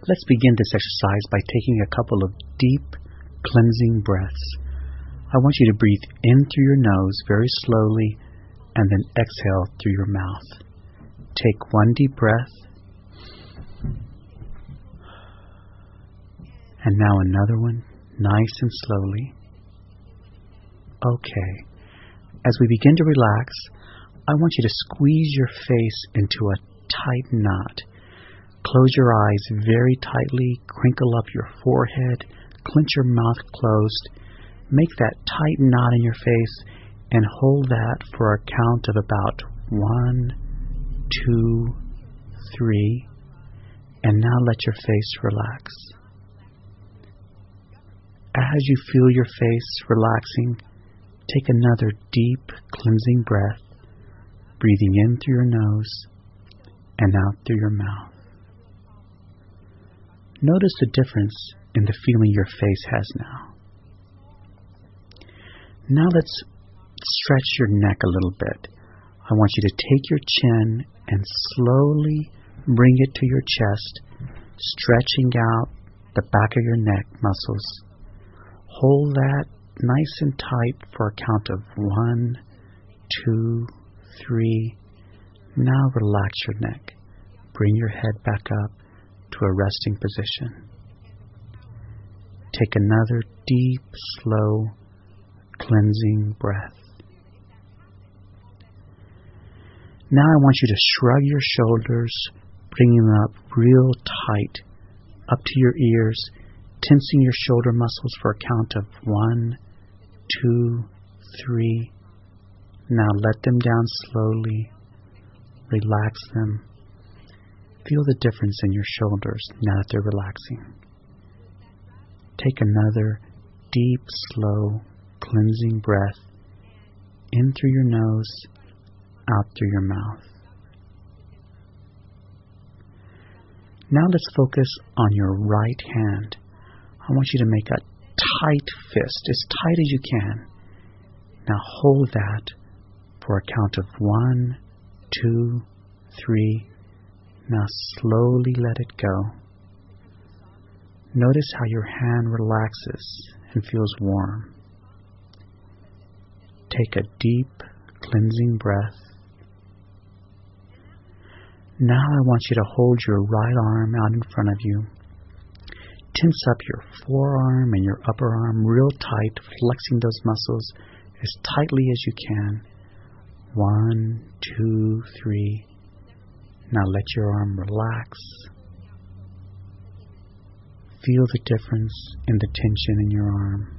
Let's begin this exercise by taking a couple of deep, cleansing breaths. I want you to breathe in through your nose very slowly and then exhale through your mouth. Take one deep breath. And now another one, nice and slowly. Okay. As we begin to relax, I want you to squeeze your face into a tight knot. Close your eyes very tightly, crinkle up your forehead, clench your mouth closed, make that tight knot in your face, and hold that for a count of about 1, 2, 3, and now let your face relax. As you feel your face relaxing, take another deep, cleansing breath, breathing in through your nose and out through your mouth. Notice the difference in the feeling your face has now. Now let's stretch your neck a little bit. I want you to take your chin and slowly bring it to your chest, stretching out the back of your neck muscles. Hold that nice and tight for a count of 1, 2, 3. Now relax your neck. Bring your head back up to a resting position. Take another deep, slow, cleansing breath. Now I want you to shrug your shoulders, bringing them up real tight, up to your ears, tensing your shoulder muscles for a count of 1, 2, 3. Now let them down slowly. Relax them. Feel the difference in your shoulders now that they're relaxing. Take another deep, slow, cleansing breath in through your nose, out through your mouth. Now let's focus on your right hand. I want you to make a tight fist, as tight as you can. Now hold that for a count of 1, 2, 3. Now slowly let it go. Notice how your hand relaxes and feels warm. Take a deep, cleansing breath. Now I want you to hold your right arm out in front of you. Tense up your forearm and your upper arm real tight, flexing those muscles as tightly as you can. 1, 2, 3. Now let your arm relax. Feel the difference in the tension in your arm.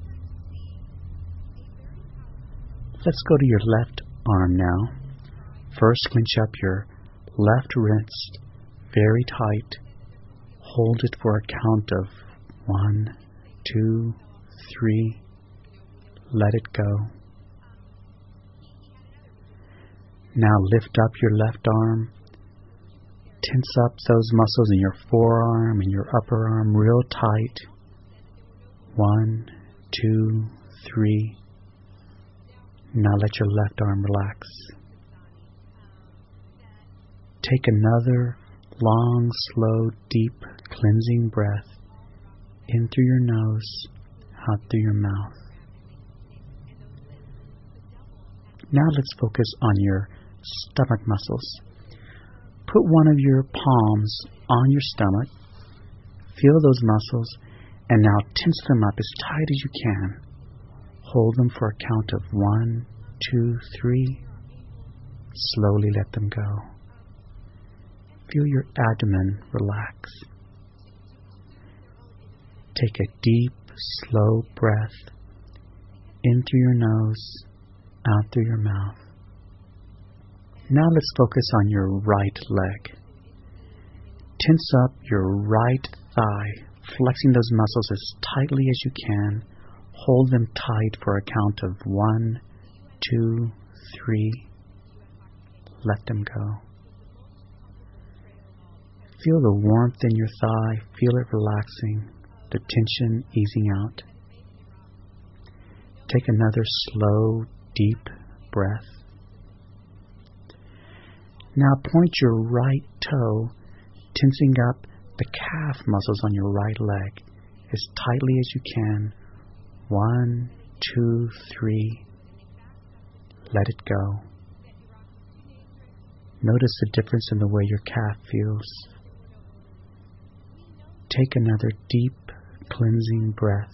Let's go to your left arm now. First, clench up your left wrist very tight. Hold it for a count of 1, 2, 3. Let it go. Now lift up your left arm. Tense up those muscles in your forearm and your upper arm real tight. 1, 2, 3. Now let your left arm relax. Take another long, slow, deep, cleansing breath in through your nose, out through your mouth. Now let's focus on your stomach muscles. Put one of your palms on your stomach. Feel those muscles and now tense them up as tight as you can. Hold them for a count of 1, 2, 3. Slowly let them go. Feel your abdomen relax. Take a deep, slow breath in through your nose, out through your mouth. Now let's focus on your right leg. Tense up your right thigh, flexing those muscles as tightly as you can. Hold them tight for a count of 1, 2, 3. Let them go. Feel the warmth in your thigh. Feel it relaxing, the tension easing out. Take another slow, deep breath. Now point your right toe, tensing up the calf muscles on your right leg as tightly as you can. 1, 2, 3. Let it go. Notice the difference in the way your calf feels. Take another deep, cleansing breath.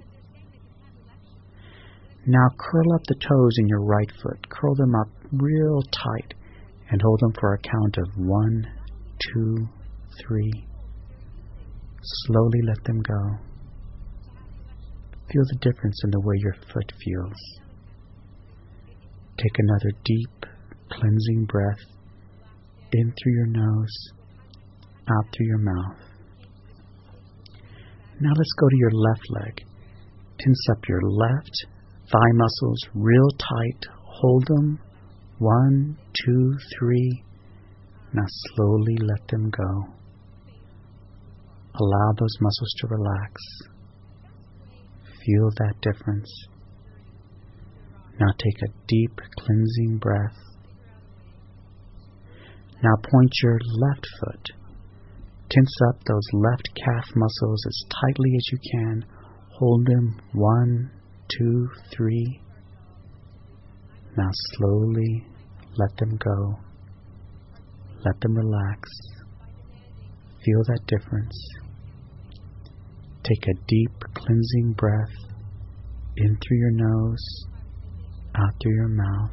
Now curl up the toes in your right foot. Curl them up real tight and hold them for a count of 1, 2, 3. Slowly let them go. Feel the difference in the way your foot feels. Take another deep, cleansing breath in through your nose, out through your mouth. Now let's go to your left leg. Tense up your left thigh muscles real tight. Hold them. 1, 2, 3. Now slowly let them go. Allow those muscles to relax. Feel that difference. Now take a deep cleansing breath. Now point your left foot. Tense up those left calf muscles as tightly as you can. Hold them. 1, 2, 3. Now slowly let them go. Let them relax. Feel that difference. Take a deep cleansing breath in through your nose, out through your mouth.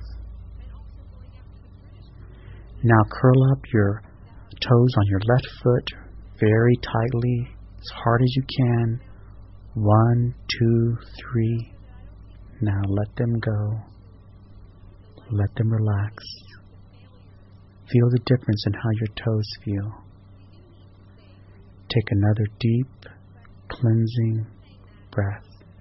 Now curl up your toes on your left foot very tightly, as hard as you can. 1, 2, 3. Now let them go. Let them relax. Feel the difference in how your toes feel. Take another deep, cleansing breath.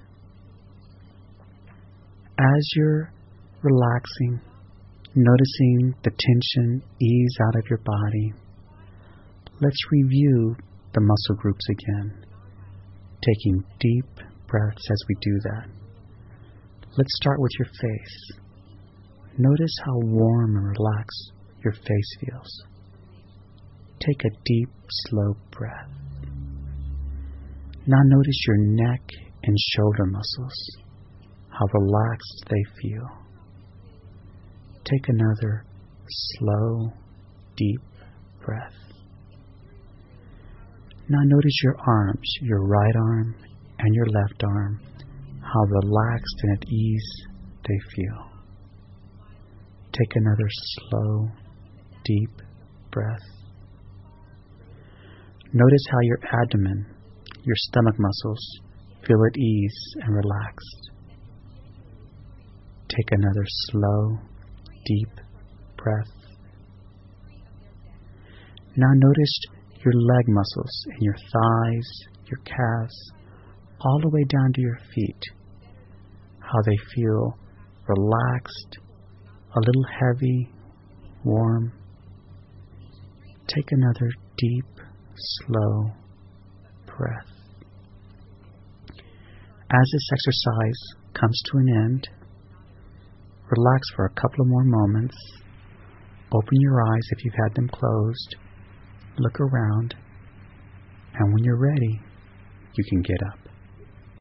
As you're relaxing, noticing the tension ease out of your body, let's review the muscle groups again, taking deep breaths as we do that. Let's start with your face. Notice how warm and relaxed your face feels. Take a deep, slow breath. Now notice your neck and shoulder muscles, how relaxed they feel. Take another slow, deep breath. Now notice your arms, your right arm and your left arm, how relaxed and at ease they feel. Take another slow, deep breath. Notice how your abdomen, your stomach muscles feel at ease and relaxed. Take another slow, deep breath. Now notice your leg muscles and your thighs, your calves, all the way down to your feet, how they feel relaxed, a little heavy, warm. Take another deep, slow breath. As this exercise comes to an end, relax for a couple of more moments. Open your eyes if you've had them closed. Look around. And when you're ready, you can get up.